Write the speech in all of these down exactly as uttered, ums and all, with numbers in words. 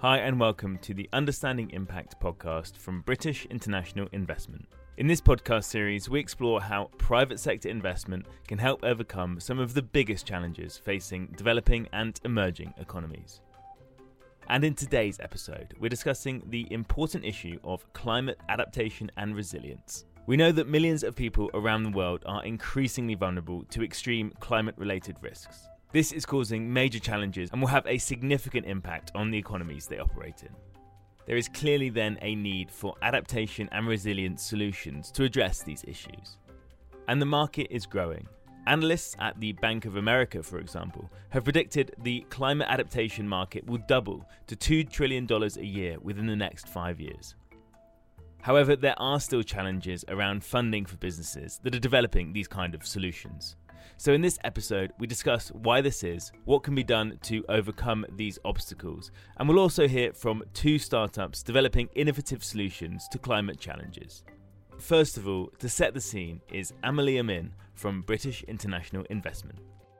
Hi and welcome to the Understanding Impact podcast from British International Investment. In this podcast series, we explore how private sector investment can help overcome some of the biggest challenges facing developing and emerging economies. And in today's episode, we're discussing the important issue of climate adaptation and resilience. We know that millions of people around the world are increasingly vulnerable to extreme climate-related risks. This is causing major challenges and will have a significant impact on the economies they operate in. There is clearly then a need for adaptation and resilience solutions to address these issues. And the market is growing. Analysts at the Bank of America, for example, have predicted the climate adaptation market will double to two trillion dollars a year within the next five years. However, there are still challenges around funding for businesses that are developing these kind of solutions. So in this episode, we discuss why this is, what can be done to overcome these obstacles, and we'll also hear from two startups developing innovative solutions to climate challenges. First of all, to set the scene is Amelie Amin from British International Investment.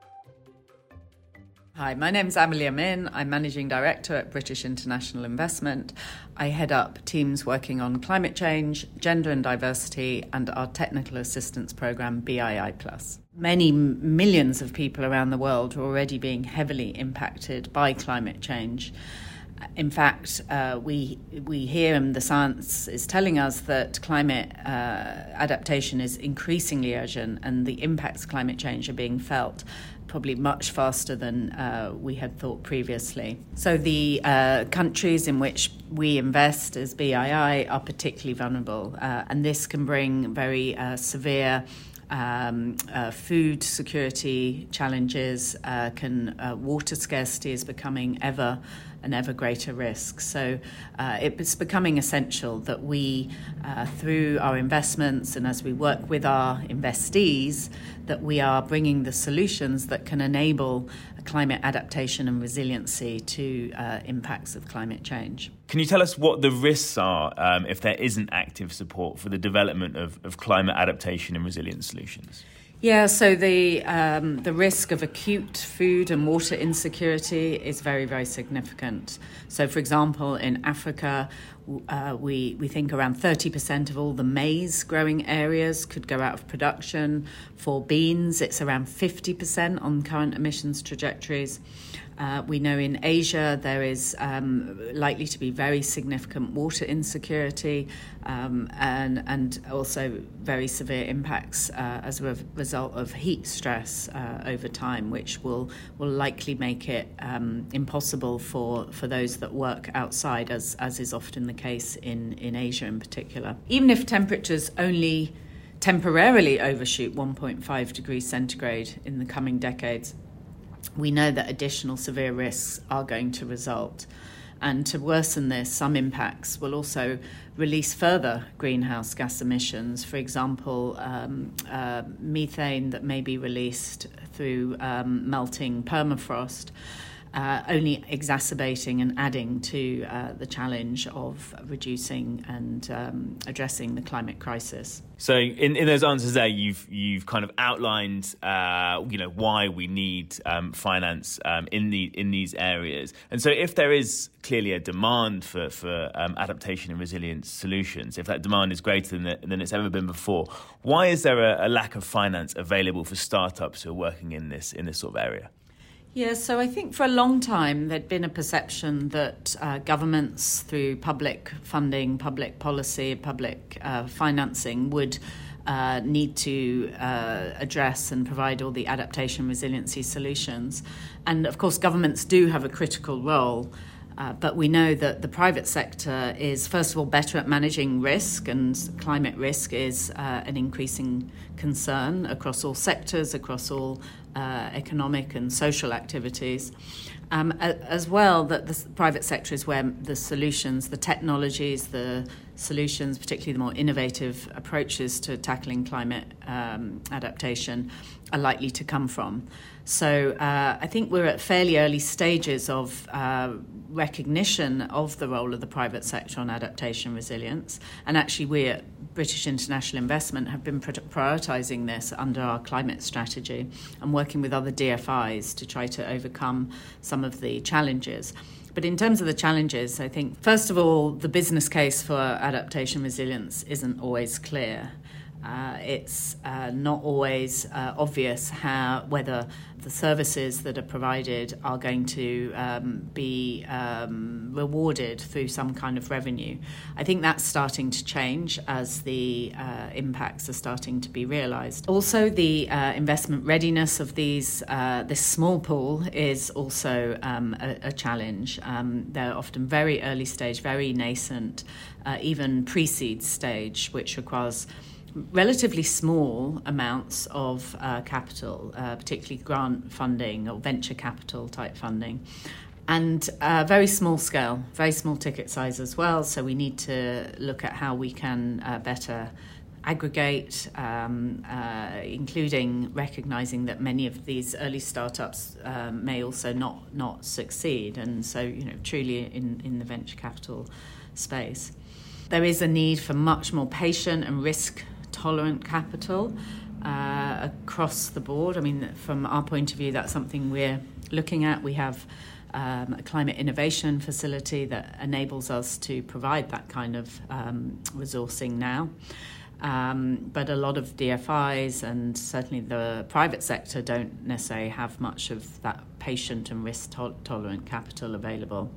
Hi, my name's Amelie Amin. I'm Managing Director at British International Investment. I head up teams working on climate change, gender and diversity, and our technical assistance programme B I I plus. Many millions of people around the world are already being heavily impacted by climate change. In fact, uh, we we hear and the science is telling us that climate uh, adaptation is increasingly urgent and the impacts of climate change are being felt probably much faster than uh, we had thought previously. So the uh, countries in which we invest as B I I are particularly vulnerable, uh, and this can bring very uh, severe Um, uh, food security challenges, uh, can uh, water scarcity is becoming ever an ever greater risk. So uh, it's becoming essential that we, uh, through our investments and as we work with our investees, that we are bringing the solutions that can enable climate adaptation and resiliency to uh, impacts of climate change. Can you tell us what the risks are um, if there isn't active support for the development of, of climate adaptation and resilience solutions? Yeah, so the um, the risk of acute food and water insecurity is very, very significant. So, for example, in Africa, uh, we, we think around thirty percent of all the maize growing areas could go out of production. For beans, it's around fifty percent on current emissions trajectories. Uh, we know in Asia there is um, likely to be very significant water insecurity um, and and also very severe impacts uh, as a re- result of heat stress uh, over time, which will will likely make it um, impossible for, for those that work outside, as as is often the case in, in Asia in particular. Even if temperatures only temporarily overshoot one point five degrees centigrade in the coming decades, we know that additional severe risks are going to result. And to worsen this, some impacts will also release further greenhouse gas emissions. For example, um, uh, methane that may be released through um, melting permafrost, Uh, only exacerbating and adding to uh, the challenge of reducing and um, addressing the climate crisis. So, in, in those answers there, you've you've kind of outlined, uh, you know, why we need um, finance um, in the in these areas. And so, if there is clearly a demand for for um, adaptation and resilience solutions, if that demand is greater than the, than it's ever been before, why is there a, a lack of finance available for startups who are working in this in this sort of area? Yeah, so I think for a long time there'd been a perception that uh, governments, through public funding, public policy, public uh, financing, would uh, need to uh, address and provide all the adaptation resiliency solutions. And of course, governments do have a critical role. Uh, but we know that the private sector is, first of all, better at managing risk, and climate risk is uh, an increasing concern across all sectors, across all uh, economic and social activities. Um, as well, that the private sector is where the solutions, the technologies, the solutions, particularly the more innovative approaches to tackling climate um, adaptation, are likely to come from. So uh, I think we're at fairly early stages of uh, recognition of the role of the private sector on adaptation resilience. And actually we at British International Investment have been prioritising this under our climate strategy and working with other D F Is to try to overcome some of the challenges. But in terms of the challenges, I think, first of all, the business case for adaptation resilience isn't always clear. Uh, it's uh, not always uh, obvious how whether the services that are provided are going to um, be um, rewarded through some kind of revenue. I think that's starting to change as the uh, impacts are starting to be realised. Also, the uh, investment readiness of these uh, this small pool is also um, a, a challenge. Um, they're often very early stage, very nascent, uh, even pre-seed stage, which requires relatively small amounts of uh, capital, uh, particularly grant funding or venture capital type funding, and uh, very small scale, very small ticket size as well. So we need to look at how we can uh, better aggregate, um, uh, including recognising that many of these early startups uh, may also not not succeed, and so you know truly in, in the venture capital space. There is a need for much more patient and risk tolerant capital uh, across the board. I mean, from our point of view, that's something we're looking at. We have um, a climate innovation facility that enables us to provide that kind of um, resourcing now. Um, but a lot of D F Is and certainly the private sector don't necessarily have much of that patient and risk to- tolerant capital available.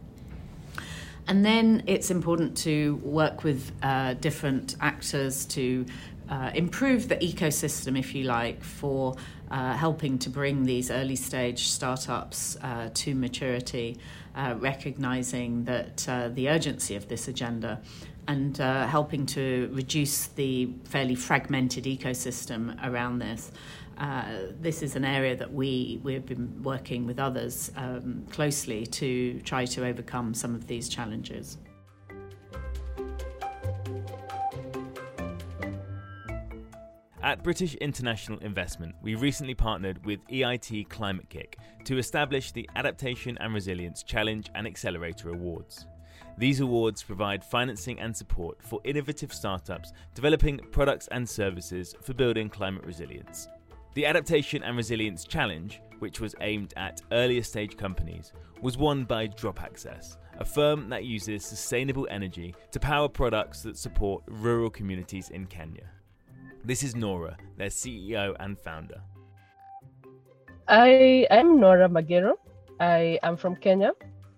And then it's important to work with uh, different actors to uh, improve the ecosystem, if you like, for uh, helping to bring these early stage startups uh, to maturity, uh, recognizing that uh, the urgency of this agenda and uh, helping to reduce the fairly fragmented ecosystem around this. Uh, this is an area that we, we've been working with others um, closely to try to overcome some of these challenges. At British International Investment, we recently partnered with E I T Climate Kick to establish the Adaptation and Resilience Challenge and Accelerator Awards. These awards provide financing and support for innovative startups developing products and services for building climate resilience. The Adaptation and Resilience Challenge, which was aimed at earlier stage companies, was won by Drop Access, a firm that uses sustainable energy to power products that support rural communities in Kenya. This is Nora, their C E O and founder. I am Nora Magero. I am from Kenya.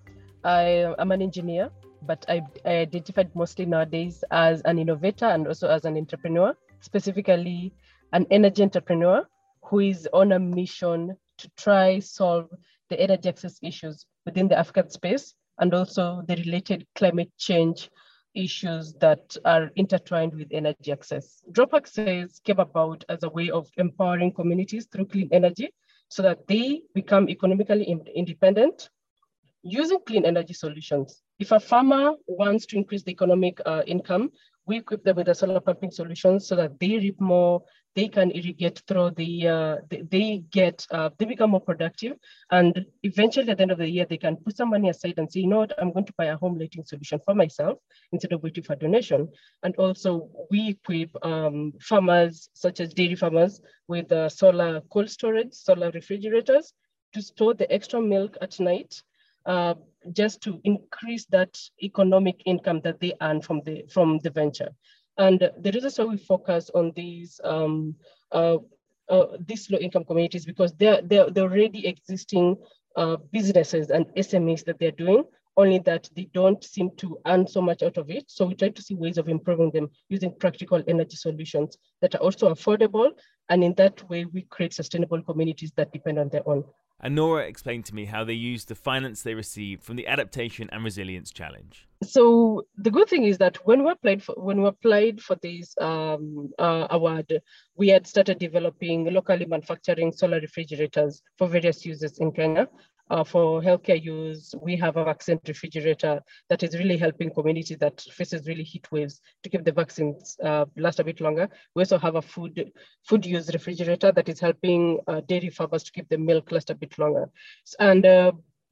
I am an engineer, but I, I identified mostly nowadays as an innovator and also as an entrepreneur, specifically an energy entrepreneur who is on a mission to try solve the energy access issues within the African space and also the related climate change issues that are intertwined with energy access. Drop Access came about as a way of empowering communities through clean energy so that they become economically independent using clean energy solutions. If a farmer wants to increase the economic uh, income, we equip them with the solar pumping solutions so that they reap more, they can irrigate through the, uh, they, they get, uh, they become more productive. And eventually at the end of the year, they can put some money aside and say, you know what, I'm going to buy a home lighting solution for myself instead of waiting for a donation. And also we equip um, farmers, such as dairy farmers, with uh, solar cold storage, solar refrigerators to store the extra milk at night. Uh, just to increase that economic income that they earn from the from the venture. And the reason why we focus on these um, uh, uh, these low-income communities because they're, they're, they're already existing uh, businesses and S M Es that they're doing, only that they don't seem to earn so much out of it. So we try to see ways of improving them using practical energy solutions that are also affordable. And in that way, we create sustainable communities that depend on their own. And Nora explained to me how they used the finance they received from the Adaptation and Resilience Challenge. So the good thing is that when we applied for when we applied for this um, uh, award, we had started developing locally manufacturing solar refrigerators for various uses in Kenya. Uh, for healthcare use, we have a vaccine refrigerator that is really helping communities that faces really heat waves to keep the vaccines uh, last a bit longer. We also have a food food use refrigerator that is helping uh, dairy farmers to keep the milk last a bit longer. And uh,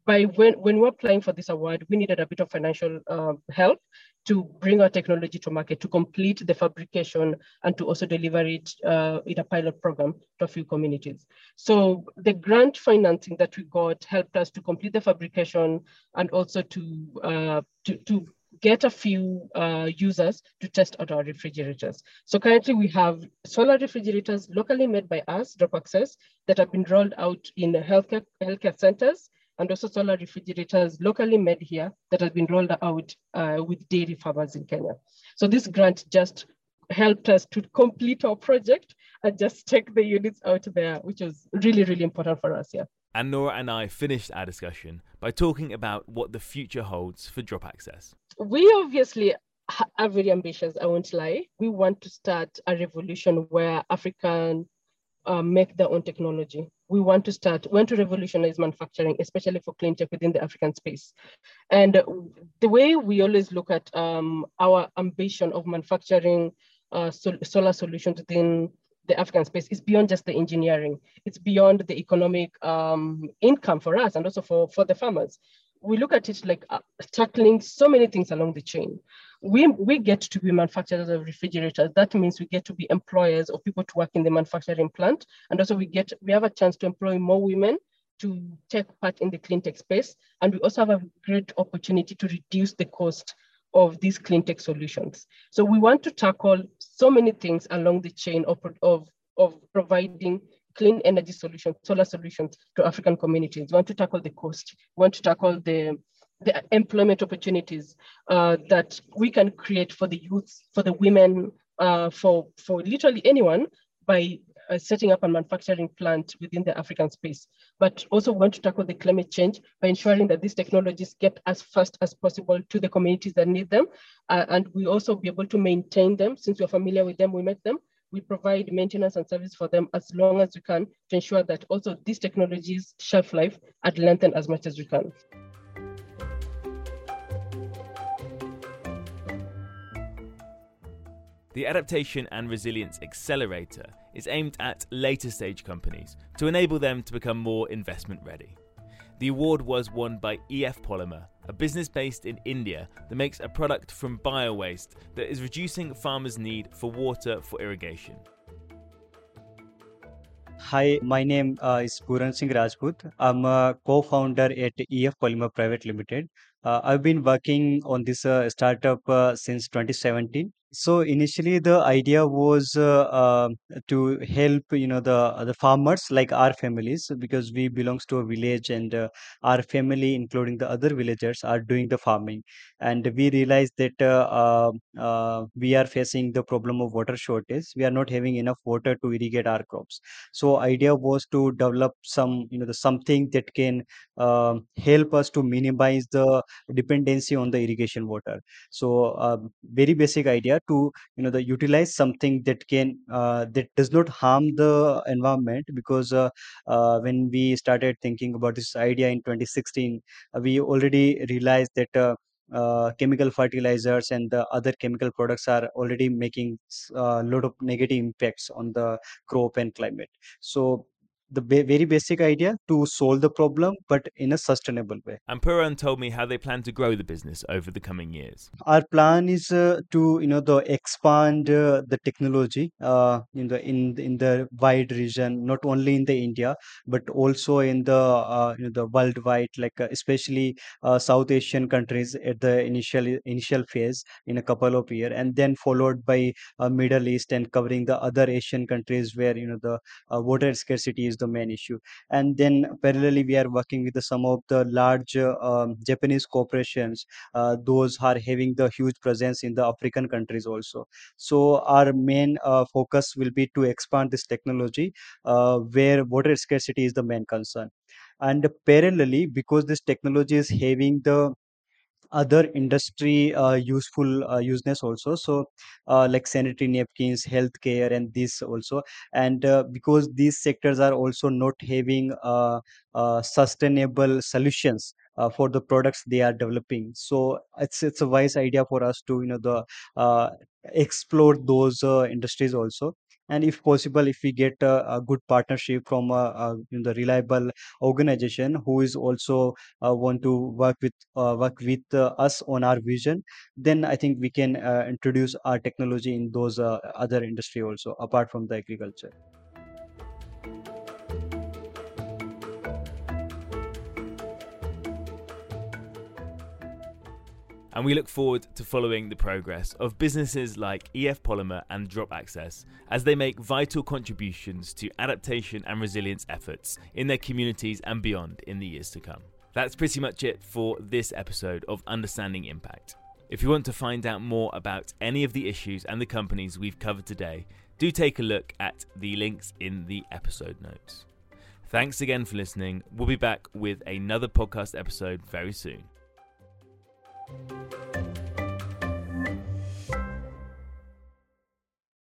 by when, when we're applying for this award, we needed a bit of financial uh, help to bring our technology to market, to complete the fabrication and to also deliver it uh, in a pilot program to a few communities. So the grant financing that we got helped us to complete the fabrication and also to, uh, to, to get a few uh, users to test out our refrigerators. So currently we have solar refrigerators locally made by us, Drop Access, that have been rolled out in healthcare, healthcare centers, and also solar refrigerators locally made here that has been rolled out uh, with dairy farmers in Kenya. So this grant just helped us to complete our project and just take the units out there, which was really, really important for us, yeah. And Nora and I finished our discussion by talking about what the future holds for Drop Access. We obviously are very ambitious, I won't lie. We want to start a revolution where African uh, make their own technology. We want to start, we want to revolutionize manufacturing, especially for clean tech within the African space. And the way we always look at um, our ambition of manufacturing uh, sol- solar solutions within the African space is beyond just the engineering. It's beyond the economic um, income for us and also for, for the farmers. We look at it like uh, tackling so many things along the chain. We, we get to be manufacturers of refrigerators. That means we get to be employers of people to work in the manufacturing plant. And also we get we have a chance to employ more women to take part in the clean tech space. And we also have a great opportunity to reduce the cost of these clean tech solutions. So we want to tackle so many things along the chain of, of, of providing clean energy solutions, solar solutions to African communities. We want to tackle the cost. We want to tackle the, the employment opportunities uh, that we can create for the youth, for the women, uh, for, for literally anyone by uh, setting up a manufacturing plant within the African space. But also want to tackle the climate change by ensuring that these technologies get as fast as possible to the communities that need them. Uh, and we also be able to maintain them. Since we're familiar with them, we make them. We provide maintenance and service for them as long as we can to ensure that also these technologies shelf life and lengthen as much as we can. The Adaptation and Resilience Accelerator is aimed at later stage companies to enable them to become more investment ready. The award was won by E F Polymer, a business based in India that makes a product from bio-waste that is reducing farmers' need for water for irrigation. Hi, my name uh, is Puran Singh Rajput. I'm a co-founder at E F Polymer Private Limited. Uh, I've been working on this uh, startup uh, since twenty seventeen. So initially, the idea was uh, uh, to help, you know, the the farmers like our families, because we belongs to a village, and uh, our family, including the other villagers, are doing the farming, and we realized that uh, uh, uh, we are facing the problem of water shortage. We are not having enough water to irrigate our crops. So idea was to develop some, you know, the something that can um help us to minimize the dependency on the irrigation water. So uh, very basic idea to, you know, the utilize something that can uh, that does not harm the environment, because uh, uh, when we started thinking about this idea in twenty sixteen, uh, we already realized that uh, uh, chemical fertilizers and the other chemical products are already making a uh, lot of negative impacts on the crop and climate. So the ba- very basic idea to solve the problem, but in a sustainable way. And Puran told me how they plan to grow the business over the coming years. Our plan is uh, to, you know, the expand uh, the technology uh, in the in the- in the wide region, not only in the India but also in the uh, you know, the worldwide, like uh, especially uh, South Asian countries at the initial initial phase in a couple of years, and then followed by uh, Middle East and covering the other Asian countries where, you know, the uh, water scarcity is the main issue. And then parallelly we are working with the, some of the large uh, um, Japanese corporations, uh, those are having the huge presence in the African countries also. So our main uh, focus will be to expand this technology uh, where water scarcity is the main concern. And parallelly, because this technology is having the other industry uh, useful uh, useness also, so uh, like sanitary napkins, healthcare, and this also. And uh, because these sectors are also not having uh, uh, sustainable solutions uh, for the products they are developing, so it's it's a wise idea for us to, you know, the uh, explore those uh, industries also. And if possible, if we get a, a good partnership from a, a you know, the reliable organization who is also uh, want to work with uh, work with uh, us on our vision, then I think we can uh, introduce our technology in those uh, other industry also apart from the agriculture. And we look forward to following the progress of businesses like E F Polymer and Drop Access as they make vital contributions to adaptation and resilience efforts in their communities and beyond in the years to come. That's pretty much it for this episode of Understanding Impact. If you want to find out more about any of the issues and the companies we've covered today, do take a look at the links in the episode notes. Thanks again for listening. We'll be back with another podcast episode very soon.